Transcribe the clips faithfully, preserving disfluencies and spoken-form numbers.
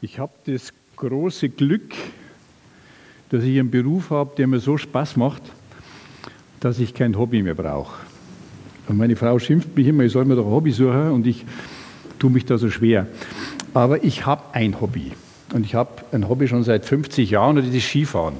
Ich habe das große Glück, dass ich einen Beruf habe, der mir so Spaß macht, dass ich kein Hobby mehr brauche. Und meine Frau schimpft mich immer, ich soll mir doch ein Hobby suchen und ich tue mich da so schwer. Aber ich habe ein Hobby. Und ich habe ein Hobby schon seit fünfzig Jahren, und das ist Skifahren.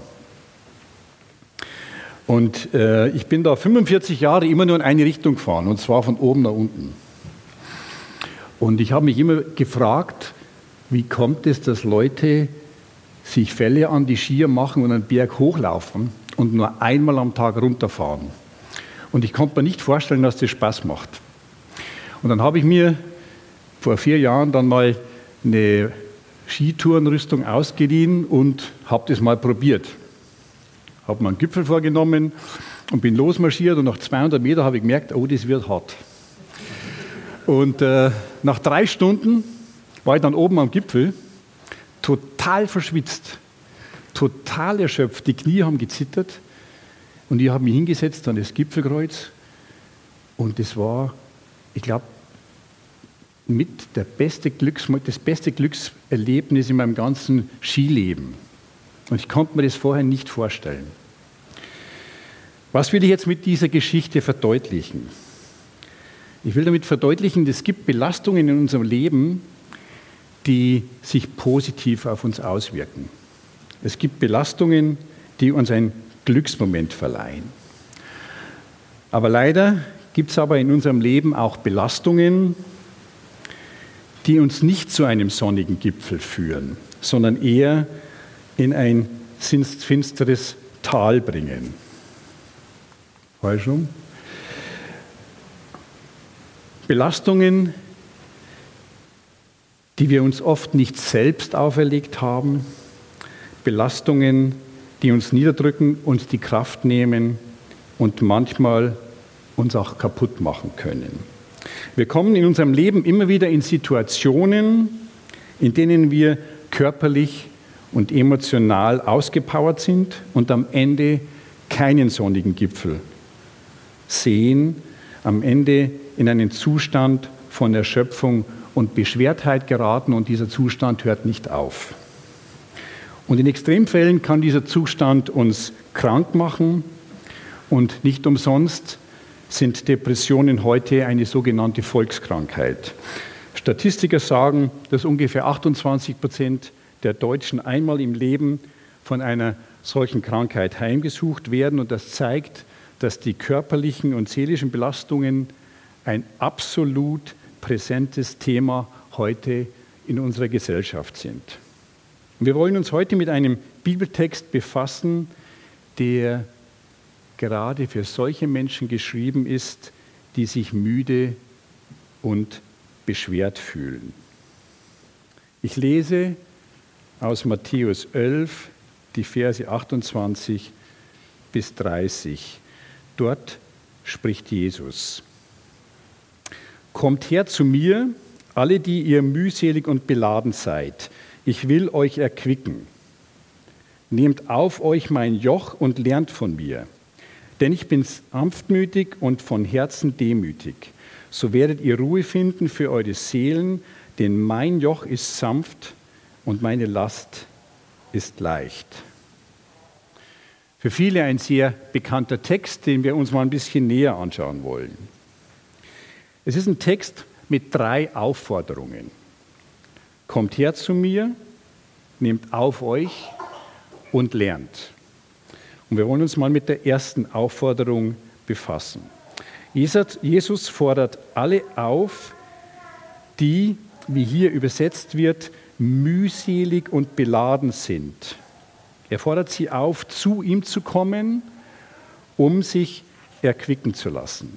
Und äh, ich bin da fünfundvierzig Jahre immer nur in eine Richtung gefahren, und zwar von oben nach unten. Und ich habe mich immer gefragt, wie kommt es, dass Leute sich Fälle an die Skier machen und einen Berg hochlaufen und nur einmal am Tag runterfahren. Und ich konnte mir nicht vorstellen, dass das Spaß macht. Und dann habe ich mir vor vier Jahren dann mal eine Skitourenrüstung ausgeliehen und habe das mal probiert. Habe mir einen Gipfel vorgenommen und bin losmarschiert, und nach zweihundert Meter habe ich gemerkt, oh, das wird hart. Und äh, nach drei Stunden war ich dann oben am Gipfel, total verschwitzt, total erschöpft, die Knie haben gezittert, und ich habe mich hingesetzt an das Gipfelkreuz, und das war, ich glaube, mit der beste Glücks, das beste Glückserlebnis in meinem ganzen Skileben. Und ich konnte mir das vorher nicht vorstellen. Was will ich jetzt mit dieser Geschichte verdeutlichen? Ich will damit verdeutlichen, es gibt Belastungen in unserem Leben, die sich positiv auf uns auswirken. Es gibt Belastungen, die uns einen Glücksmoment verleihen. Aber leider gibt es aber in unserem Leben auch Belastungen, die uns nicht zu einem sonnigen Gipfel führen, sondern eher in ein finsteres Tal bringen. Falsch rum? Belastungen, die wir uns oft nicht selbst auferlegt haben, Belastungen, die uns niederdrücken, uns die Kraft nehmen und manchmal uns auch kaputt machen können. Wir kommen in unserem Leben immer wieder in Situationen, in denen wir körperlich und emotional ausgepowert sind und am Ende keinen sonnigen Gipfel sehen, am Ende in einen Zustand von Erschöpfung und Beschwertheit geraten, und dieser Zustand hört nicht auf. Und in Extremfällen kann dieser Zustand uns krank machen, und nicht umsonst sind Depressionen heute eine sogenannte Volkskrankheit. Statistiker sagen, dass ungefähr achtundzwanzig Prozent der Deutschen einmal im Leben von einer solchen Krankheit heimgesucht werden, und das zeigt, dass die körperlichen und seelischen Belastungen ein absolut präsentes Thema heute in unserer Gesellschaft sind. Wir wollen uns heute mit einem Bibeltext befassen, der gerade für solche Menschen geschrieben ist, die sich müde und beschwert fühlen. Ich lese aus Matthäus elf die Verse achtundzwanzig bis dreißig. Dort spricht Jesus: Kommt her zu mir, alle, die ihr mühselig und beladen seid. Ich will euch erquicken. Nehmt auf euch mein Joch und lernt von mir. Denn ich bin sanftmütig und von Herzen demütig. So werdet ihr Ruhe finden für eure Seelen, denn mein Joch ist sanft und meine Last ist leicht. Für viele ein sehr bekannter Text, den wir uns mal ein bisschen näher anschauen wollen. Es ist ein Text mit drei Aufforderungen. Kommt her zu mir, nehmt auf euch und lernt. Und wir wollen uns mal mit der ersten Aufforderung befassen. Jesus fordert alle auf, die, wie hier übersetzt wird, mühselig und beladen sind. Er fordert sie auf, zu ihm zu kommen, um sich erquicken zu lassen.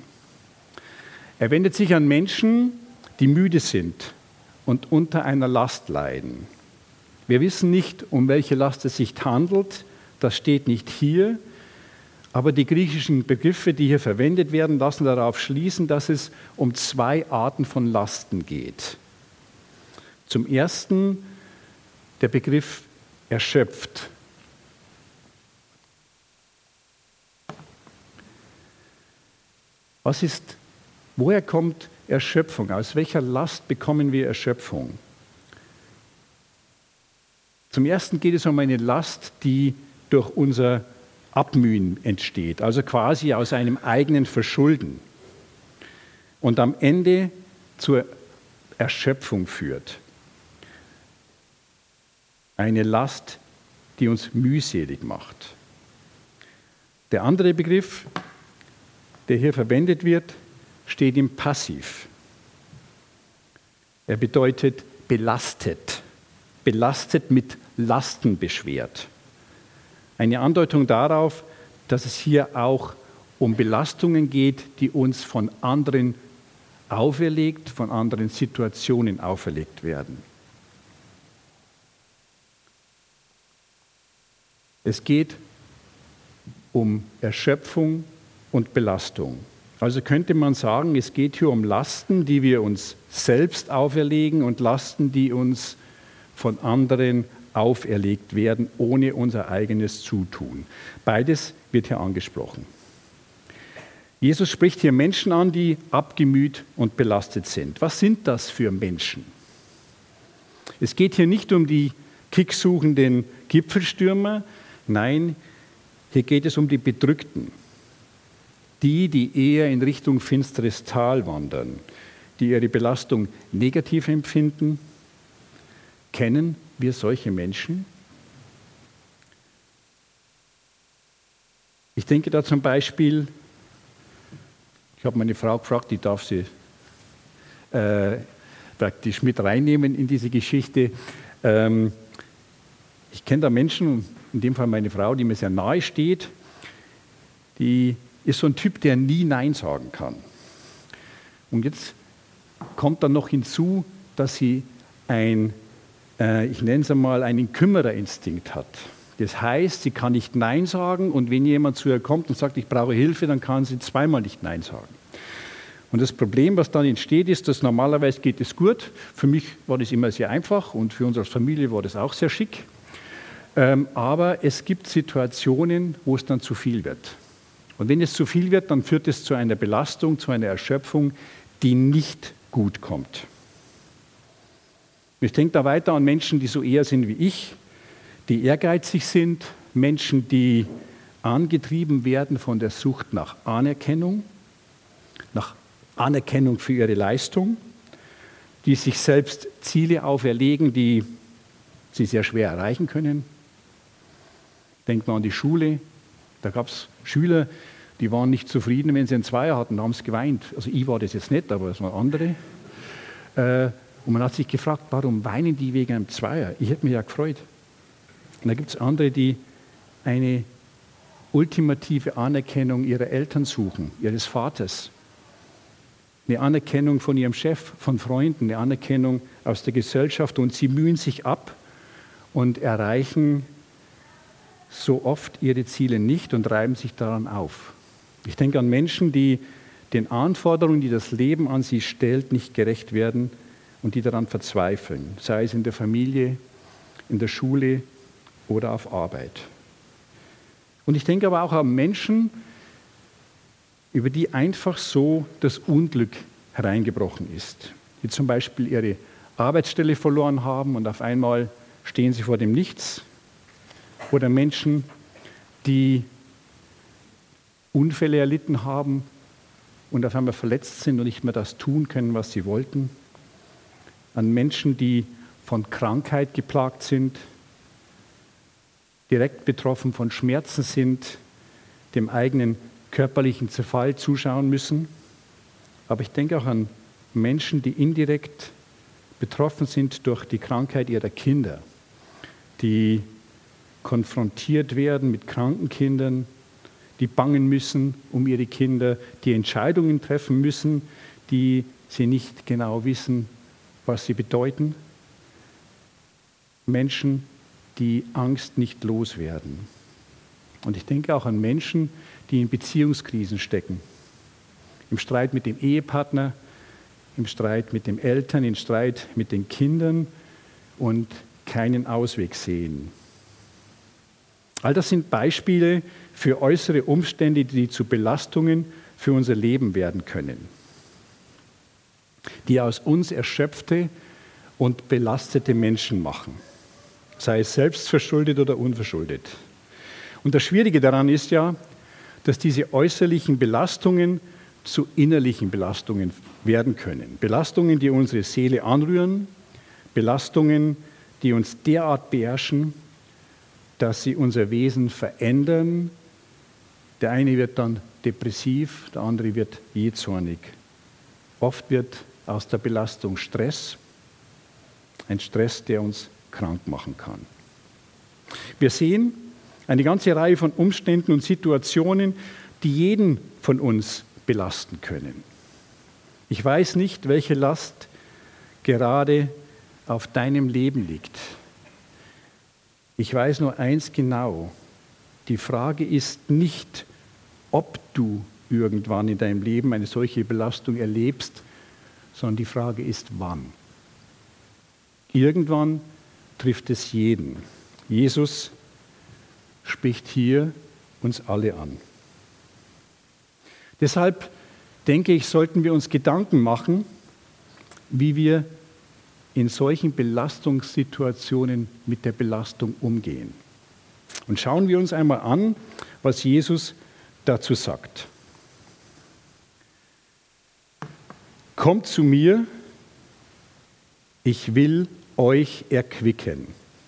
Er wendet sich an Menschen, die müde sind und unter einer Last leiden. Wir wissen nicht, um welche Last es sich handelt, das steht nicht hier, aber die griechischen Begriffe, die hier verwendet werden, lassen darauf schließen, dass es um zwei Arten von Lasten geht. Zum ersten der Begriff erschöpft. Was ist, woher kommt Erschöpfung? Aus welcher Last bekommen wir Erschöpfung? Zum Ersten geht es um eine Last, die durch unser Abmühen entsteht, also quasi aus einem eigenen Verschulden und am Ende zur Erschöpfung führt. Eine Last, die uns mühselig macht. Der andere Begriff, der hier verwendet wird, steht im Passiv. Er bedeutet belastet, belastet mit Lasten beschwert. Eine Andeutung darauf, dass es hier auch um Belastungen geht, die uns von anderen auferlegt, von anderen Situationen auferlegt werden. Es geht um Erschöpfung und Belastung. Also könnte man sagen, es geht hier um Lasten, die wir uns selbst auferlegen und Lasten, die uns von anderen auferlegt werden, ohne unser eigenes Zutun. Beides wird hier angesprochen. Jesus spricht hier Menschen an, die abgemüht und belastet sind. Was sind das für Menschen? Es geht hier nicht um die kicksuchenden Gipfelstürmer, nein, hier geht es um die Bedrückten. Die, die eher in Richtung finsteres Tal wandern, die ihre Belastung negativ empfinden. Kennen wir solche Menschen? Ich denke da zum Beispiel, ich habe meine Frau gefragt, die darf sie äh, praktisch mit reinnehmen in diese Geschichte. Ähm, ich kenne da Menschen, in dem Fall meine Frau, die mir sehr nahe steht, die ist so ein Typ, der nie Nein sagen kann. Und jetzt kommt dann noch hinzu, dass sie ein, äh, ich nenne es einmal, einen Kümmererinstinkt hat. Das heißt, sie kann nicht Nein sagen und wenn jemand zu ihr kommt und sagt, ich brauche Hilfe, dann kann sie zweimal nicht Nein sagen. Und das Problem, was dann entsteht, ist, dass normalerweise geht es gut. Für mich war das immer sehr einfach und für uns als Familie war das auch sehr schick. Ähm, aber es gibt Situationen, wo es dann zu viel wird. Und wenn es zu viel wird, dann führt es zu einer Belastung, zu einer Erschöpfung, die nicht gut kommt. Ich denke da weiter an Menschen, die so eher sind wie ich, die ehrgeizig sind, Menschen, die angetrieben werden von der Sucht nach Anerkennung, nach Anerkennung für ihre Leistung, die sich selbst Ziele auferlegen, die sie sehr schwer erreichen können. Denkt man an die Schule. Da gab es Schüler, die waren nicht zufrieden, wenn sie einen Zweier hatten, da haben sie geweint. Also ich war das jetzt nicht, aber es waren andere. Und man hat sich gefragt, warum weinen die wegen einem Zweier? Ich hätte mich ja gefreut. Und da gibt es andere, die eine ultimative Anerkennung ihrer Eltern suchen, ihres Vaters. Eine Anerkennung von ihrem Chef, von Freunden, eine Anerkennung aus der Gesellschaft. Und sie mühen sich ab und erreichen so oft ihre Ziele nicht und reiben sich daran auf. Ich denke an Menschen, die den Anforderungen, die das Leben an sie stellt, nicht gerecht werden und die daran verzweifeln, sei es in der Familie, in der Schule oder auf Arbeit. Und ich denke aber auch an Menschen, über die einfach so das Unglück hereingebrochen ist, die zum Beispiel ihre Arbeitsstelle verloren haben und auf einmal stehen sie vor dem Nichts. Oder Menschen, die Unfälle erlitten haben und auf einmal verletzt sind und nicht mehr das tun können, was sie wollten. An Menschen, die von Krankheit geplagt sind, direkt betroffen von Schmerzen sind, dem eigenen körperlichen Zerfall zuschauen müssen. Aber ich denke auch an Menschen, die indirekt betroffen sind durch die Krankheit ihrer Kinder, die konfrontiert werden mit kranken Kindern, die bangen müssen um ihre Kinder, die Entscheidungen treffen müssen, die sie nicht genau wissen, was sie bedeuten. Menschen, die Angst nicht loswerden. Und ich denke auch an Menschen, die in Beziehungskrisen stecken. Im Streit mit dem Ehepartner, im Streit mit den Eltern, im Streit mit den Kindern und keinen Ausweg sehen. All das sind Beispiele für äußere Umstände, die zu Belastungen für unser Leben werden können, die aus uns erschöpfte und belastete Menschen machen. sei es selbstverschuldet oder unverschuldet. Und das Schwierige daran ist ja, dass diese äußerlichen Belastungen zu innerlichen Belastungen werden können. Belastungen, die unsere Seele anrühren, Belastungen, die uns derart beherrschen, dass sie unser Wesen verändern. Der eine wird dann depressiv, der andere wird jähzornig. Oft wird aus der Belastung Stress, ein Stress, der uns krank machen kann. Wir sehen eine ganze Reihe von Umständen und Situationen, die jeden von uns belasten können. Ich weiß nicht, welche Last gerade auf deinem Leben liegt. Ich weiß nur eins genau. Die Frage ist nicht, ob du irgendwann in deinem Leben eine solche Belastung erlebst, sondern die Frage ist, wann. Irgendwann trifft es jeden. Jesus spricht hier uns alle an. Deshalb denke ich, sollten wir uns Gedanken machen, wie wir in solchen Belastungssituationen mit der Belastung umgehen. Und schauen wir uns einmal an, was Jesus dazu sagt. Kommt zu mir, ich will euch erquicken.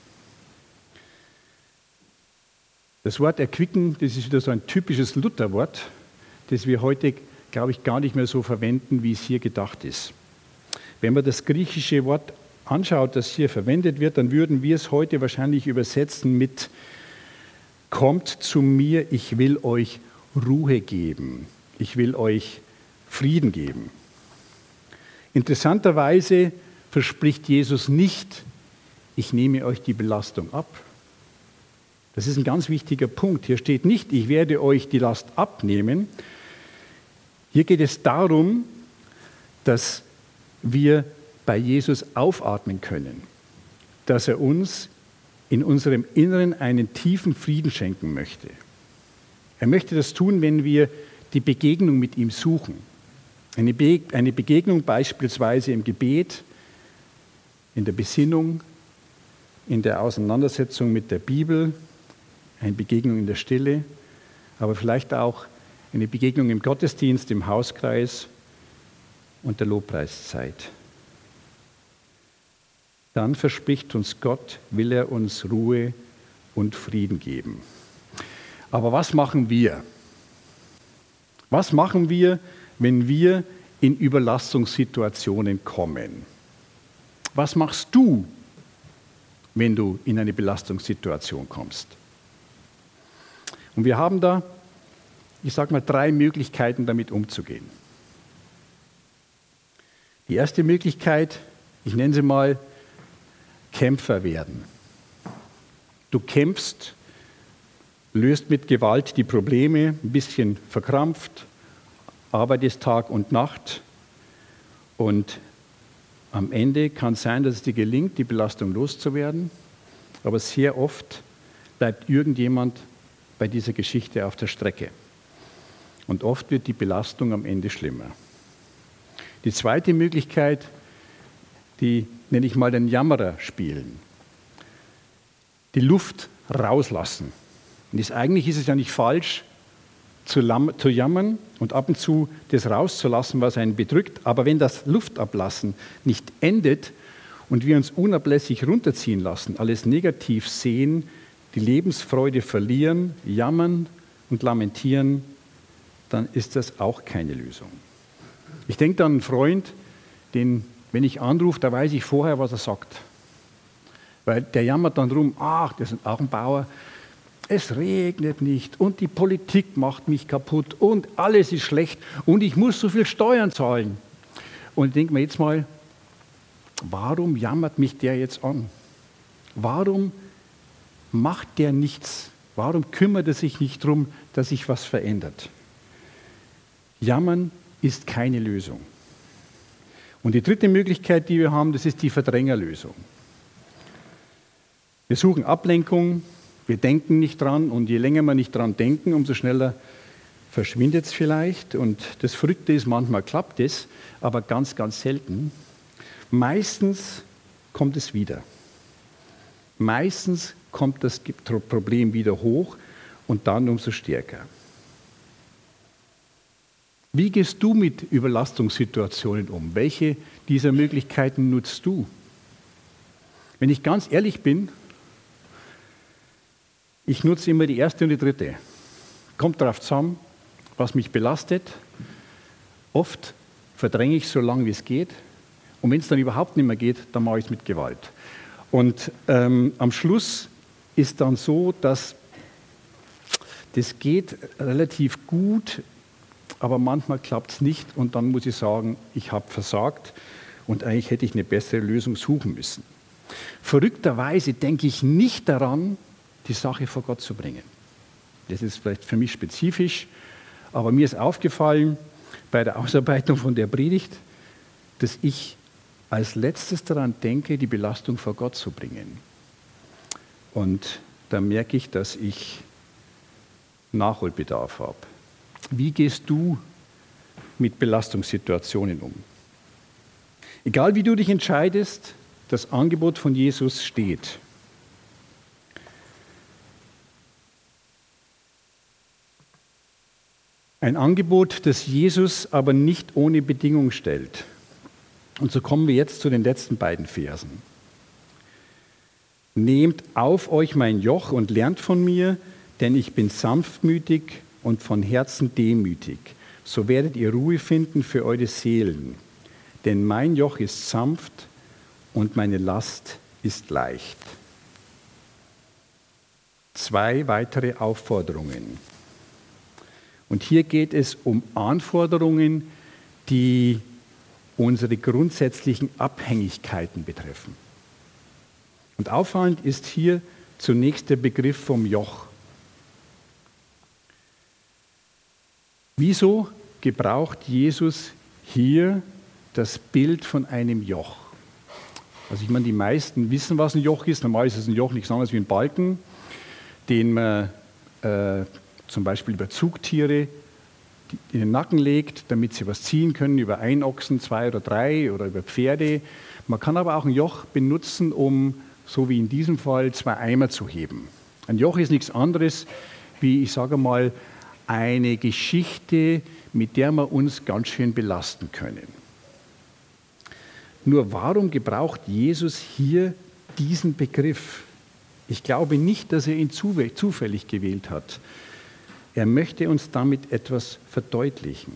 Das Wort erquicken, das ist wieder so ein typisches Lutherwort, das wir heute, glaube ich, gar nicht mehr so verwenden, wie es hier gedacht ist. Wenn man das griechische Wort anschaut, das hier verwendet wird, dann würden wir es heute wahrscheinlich übersetzen mit kommt zu mir, ich will euch Ruhe geben, ich will euch Frieden geben. Interessanterweise verspricht Jesus nicht, ich nehme euch die Belastung ab. Das ist ein ganz wichtiger Punkt. Hier steht nicht, ich werde euch die Last abnehmen. Hier geht es darum, dass wir bei Jesus aufatmen können, dass er uns in unserem Inneren einen tiefen Frieden schenken möchte. Er möchte das tun, wenn wir die Begegnung mit ihm suchen. Eine, Be- eine Begegnung beispielsweise im Gebet, in der Besinnung, in der Auseinandersetzung mit der Bibel, eine Begegnung in der Stille, aber vielleicht auch eine Begegnung im Gottesdienst, im Hauskreis und der Lobpreiszeit. Dann verspricht uns Gott, will er uns Ruhe und Frieden geben. Aber was machen wir? Was machen wir, wenn wir in Überlastungssituationen kommen? Was machst du, wenn du in eine Belastungssituation kommst? Und wir haben da, ich sage mal, drei Möglichkeiten, damit umzugehen. Die erste Möglichkeit, ich nenne sie mal Kämpfer werden. Du kämpfst, löst mit Gewalt die Probleme, ein bisschen verkrampft, arbeitest Tag und Nacht und am Ende kann es sein, dass es dir gelingt, die Belastung loszuwerden, aber sehr oft bleibt irgendjemand bei dieser Geschichte auf der Strecke. Und oft wird die Belastung am Ende schlimmer. Die zweite Möglichkeit, die nenne ich mal den Jammerer spielen. Die Luft rauslassen. Und das, eigentlich ist es ja nicht falsch, zu, lam- zu jammern und ab und zu das rauszulassen, was einen bedrückt. Aber wenn das Luftablassen nicht endet und wir uns unablässig runterziehen lassen, alles negativ sehen, die Lebensfreude verlieren, jammern und lamentieren, dann ist das auch keine Lösung. Ich denke an einen Freund, den, wenn ich anrufe, da weiß ich vorher, was er sagt. Weil der jammert dann rum, ach, das ist auch ein Bauer, es regnet nicht und die Politik macht mich kaputt und alles ist schlecht und ich muss so viel Steuern zahlen. Und ich denke mir jetzt mal, warum jammert mich der jetzt an? Warum macht der nichts? Warum kümmert er sich nicht darum, dass sich was verändert? Jammern ist keine Lösung. Und die dritte Möglichkeit, die wir haben, das ist die Verdrängerlösung. Wir suchen Ablenkung, wir denken nicht dran und je länger wir nicht dran denken, umso schneller verschwindet es vielleicht. Und das Verrückte ist, manchmal klappt es, aber ganz, ganz selten. Meistens kommt es wieder. Meistens kommt das Problem wieder hoch und dann umso stärker. Wie gehst du mit Überlastungssituationen um? Welche dieser Möglichkeiten nutzt du? Wenn ich ganz ehrlich bin, ich nutze immer die erste und die dritte. Kommt darauf zusammen, was mich belastet. Oft verdränge ich so lange, wie es geht. Und wenn es dann überhaupt nicht mehr geht, dann mache ich es mit Gewalt. Und ähm, am Schluss ist dann so, dass das geht relativ gut, aber manchmal klappt es nicht und dann muss ich sagen, ich habe versagt und eigentlich hätte ich eine bessere Lösung suchen müssen. Verrückterweise denke ich nicht daran, die Sache vor Gott zu bringen. Das ist vielleicht für mich spezifisch, aber mir ist aufgefallen bei der Ausarbeitung von der Predigt, dass ich als letztes daran denke, die Belastung vor Gott zu bringen. Und da merke ich, dass ich Nachholbedarf habe. Wie gehst du mit Belastungssituationen um? Egal wie du dich entscheidest, das Angebot von Jesus steht. Ein Angebot, das Jesus aber nicht ohne Bedingung stellt. Und so kommen wir jetzt zu den letzten beiden Versen. Nehmt auf euch mein Joch und lernt von mir, denn ich bin sanftmütig und von Herzen demütig. So werdet ihr Ruhe finden für eure Seelen. Denn mein Joch ist sanft und meine Last ist leicht. Zwei weitere Aufforderungen. Und hier geht es um Anforderungen, die unsere grundsätzlichen Abhängigkeiten betreffen. Und auffallend ist hier zunächst der Begriff vom Joch. Wieso gebraucht Jesus hier das Bild von einem Joch? Also ich meine, die meisten wissen, was ein Joch ist. Normal ist es ein Joch nichts anderes wie ein Balken, den man äh, zum Beispiel über Zugtiere in den Nacken legt, damit sie was ziehen können, über Einochsen, zwei oder drei oder über Pferde. Man kann aber auch ein Joch benutzen, um, so wie in diesem Fall, zwei Eimer zu heben. Ein Joch ist nichts anderes wie, ich sage mal, eine Geschichte, mit der wir uns ganz schön belasten können. Nur warum gebraucht Jesus hier diesen Begriff? Ich glaube nicht, dass er ihn zufällig gewählt hat. Er möchte uns damit etwas verdeutlichen.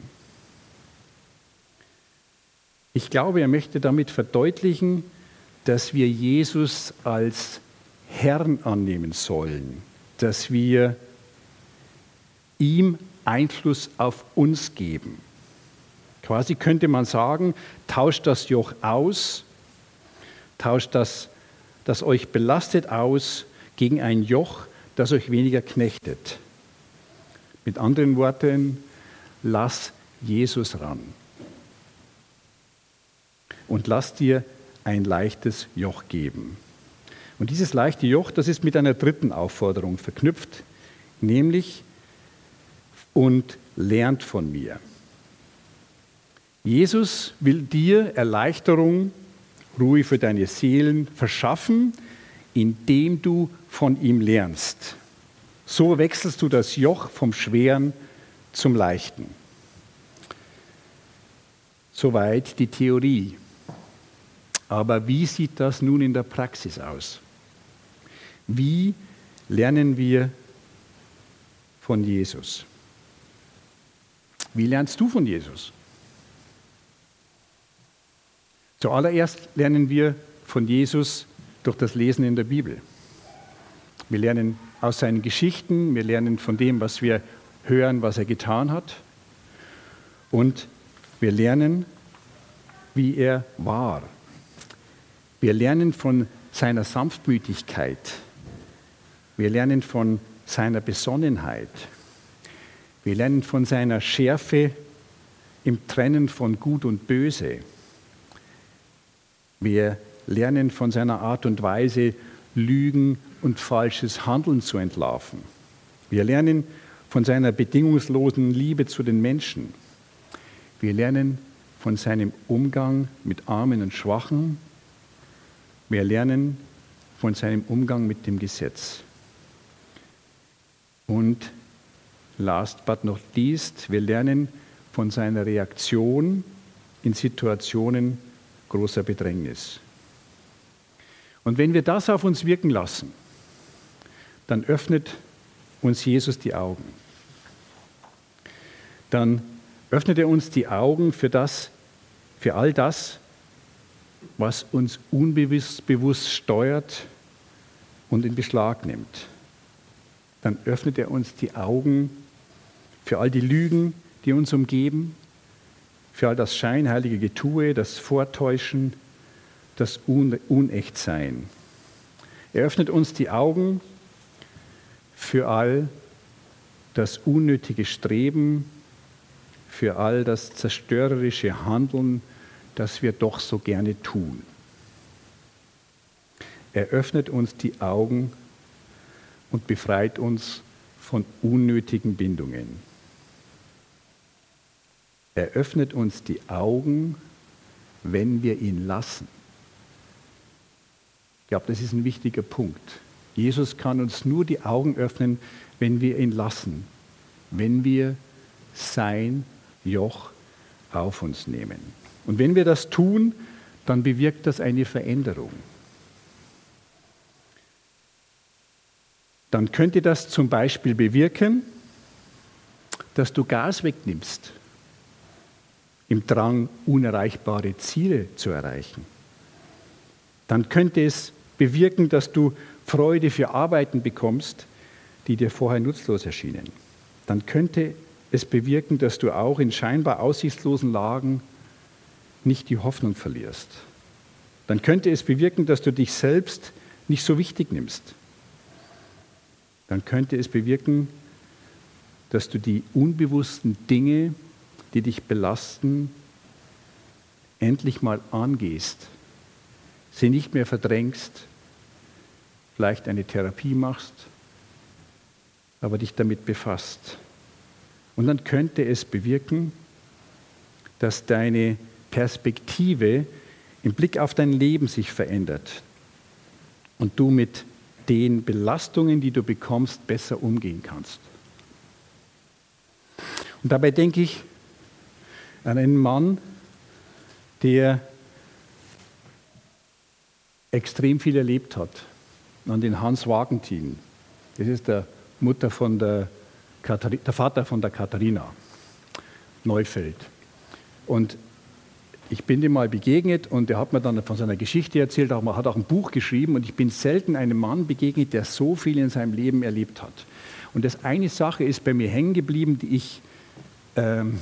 Ich glaube, er möchte damit verdeutlichen, dass wir Jesus als Herrn annehmen sollen, dass wir ihm Einfluss auf uns geben. Quasi könnte man sagen, tauscht das Joch aus, tauscht das, das euch belastet, aus gegen ein Joch, das euch weniger knechtet. Mit anderen Worten, lass Jesus ran. Und lass dir ein leichtes Joch geben. Und dieses leichte Joch, das ist mit einer dritten Aufforderung verknüpft, nämlich und lernt von mir. Jesus will dir Erleichterung, Ruhe für deine Seelen verschaffen, indem du von ihm lernst. So wechselst du das Joch vom Schweren zum Leichten. Soweit die Theorie. Aber wie sieht das nun in der Praxis aus? Wie lernen wir von Jesus? Wie lernst du von Jesus? Zuallererst lernen wir von Jesus durch das Lesen in der Bibel. Wir lernen aus seinen Geschichten, wir lernen von dem, was wir hören, was er getan hat. Und wir lernen, wie er war. Wir lernen von seiner Sanftmütigkeit. Wir lernen von seiner Besonnenheit. Wir lernen von seiner Schärfe im Trennen von Gut und Böse. Wir lernen von seiner Art und Weise, Lügen und falsches Handeln zu entlarven. Wir lernen von seiner bedingungslosen Liebe zu den Menschen. Wir lernen von seinem Umgang mit Armen und Schwachen. Wir lernen von seinem Umgang mit dem Gesetz. Und last but not least, wir lernen von seiner Reaktion in Situationen großer Bedrängnis. Und wenn wir das auf uns wirken lassen, dann öffnet uns Jesus die Augen. Dann öffnet er uns die Augen für das, für all das, was uns unbewusst bewusst steuert und in Beschlag nimmt. Dann öffnet er uns die Augen für all die Lügen, die uns umgeben, für all das scheinheilige Getue, das Vortäuschen, das Unechtsein. Er öffnet uns die Augen für all das unnötige Streben, für all das zerstörerische Handeln, das wir doch so gerne tun. Er öffnet uns die Augen und befreit uns von unnötigen Bindungen. Er öffnet uns die Augen, wenn wir ihn lassen. Ich glaube, das ist ein wichtiger Punkt. Jesus kann uns nur die Augen öffnen, wenn wir ihn lassen, wenn wir sein Joch auf uns nehmen. Und wenn wir das tun, dann bewirkt das eine Veränderung. Dann könnte das zum Beispiel bewirken, dass du Gas wegnimmst, im Drang, unerreichbare Ziele zu erreichen. Dann könnte es bewirken, dass du Freude für Arbeiten bekommst, die dir vorher nutzlos erschienen. Dann könnte es bewirken, dass du auch in scheinbar aussichtslosen Lagen nicht die Hoffnung verlierst. Dann könnte es bewirken, dass du dich selbst nicht so wichtig nimmst. Dann könnte es bewirken, dass du die unbewussten Dinge, die dich belasten, endlich mal angehst, sie nicht mehr verdrängst, vielleicht eine Therapie machst, aber dich damit befasst. Und dann könnte es bewirken, dass deine Perspektive im Blick auf dein Leben sich verändert und du mit den Belastungen, die du bekommst, besser umgehen kannst. Und dabei denke ich an einen Mann, der extrem viel erlebt hat, an den Hans Wagentin. Das ist der Mutter von der, Kathari- der Vater von der Katharina Neufeld. Und ich bin dem mal begegnet und er hat mir dann von seiner Geschichte erzählt, er hat auch ein Buch geschrieben und ich bin selten einem Mann begegnet, der so viel in seinem Leben erlebt hat. Und das eine Sache ist bei mir hängen geblieben, die ich, ähm,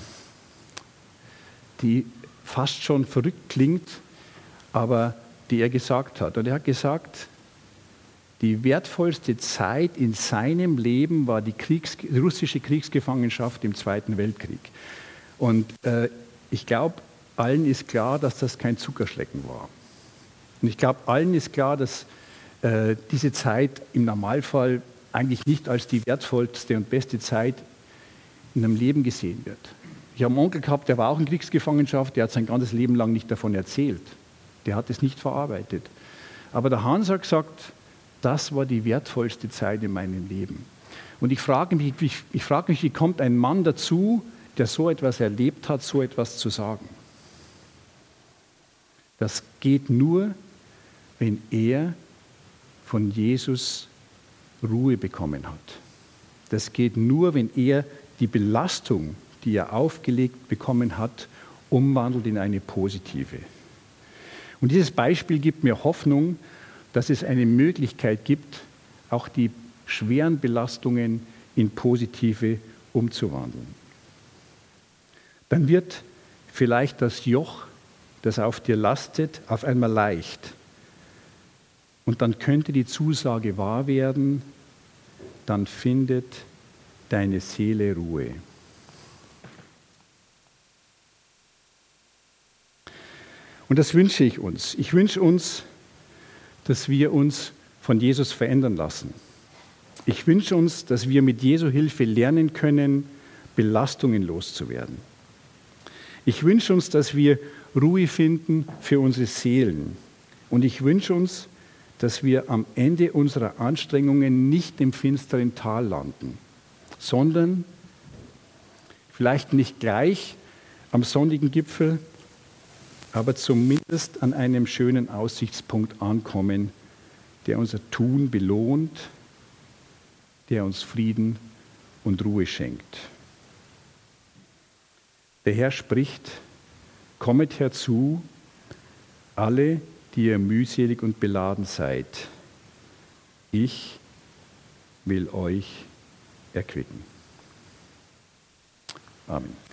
die fast schon verrückt klingt, aber die er gesagt hat. Und er hat gesagt, die wertvollste Zeit in seinem Leben war die, Kriegs-, die russische Kriegsgefangenschaft im Zweiten Weltkrieg. Und äh, ich glaube, allen ist klar, dass das kein Zuckerschlecken war. Und ich glaube, allen ist klar, dass äh, diese Zeit im Normalfall eigentlich nicht als die wertvollste und beste Zeit in einem Leben gesehen wird. Ich habe einen Onkel gehabt, der war auch in Kriegsgefangenschaft, der hat sein ganzes Leben lang nicht davon erzählt. Der hat es nicht verarbeitet. Aber der Hans hat gesagt, das war die wertvollste Zeit in meinem Leben. Und ich frage mich, ich, ich frage mich, wie kommt ein Mann dazu, der so etwas erlebt hat, so etwas zu sagen? Das geht nur, wenn er von Jesus Ruhe bekommen hat. Das geht nur, wenn er die Belastung, die er aufgelegt bekommen hat, umwandelt in eine positive. Und dieses Beispiel gibt mir Hoffnung, dass es eine Möglichkeit gibt, auch die schweren Belastungen in positive umzuwandeln. Dann wird vielleicht das Joch, das auf dir lastet, auf einmal leicht. Und dann könnte die Zusage wahr werden, dann findet deine Seele Ruhe. Und das wünsche ich uns. Ich wünsche uns, dass wir uns von Jesus verändern lassen. Ich wünsche uns, dass wir mit Jesu Hilfe lernen können, Belastungen loszuwerden. Ich wünsche uns, dass wir Ruhe finden für unsere Seelen. Und ich wünsche uns, dass wir am Ende unserer Anstrengungen nicht im finsteren Tal landen, sondern vielleicht nicht gleich am sonnigen Gipfel, aber zumindest an einem schönen Aussichtspunkt ankommen, der unser Tun belohnt, der uns Frieden und Ruhe schenkt. Der Herr spricht: Kommet herzu, alle, die ihr mühselig und beladen seid. Ich will euch erquicken. Amen.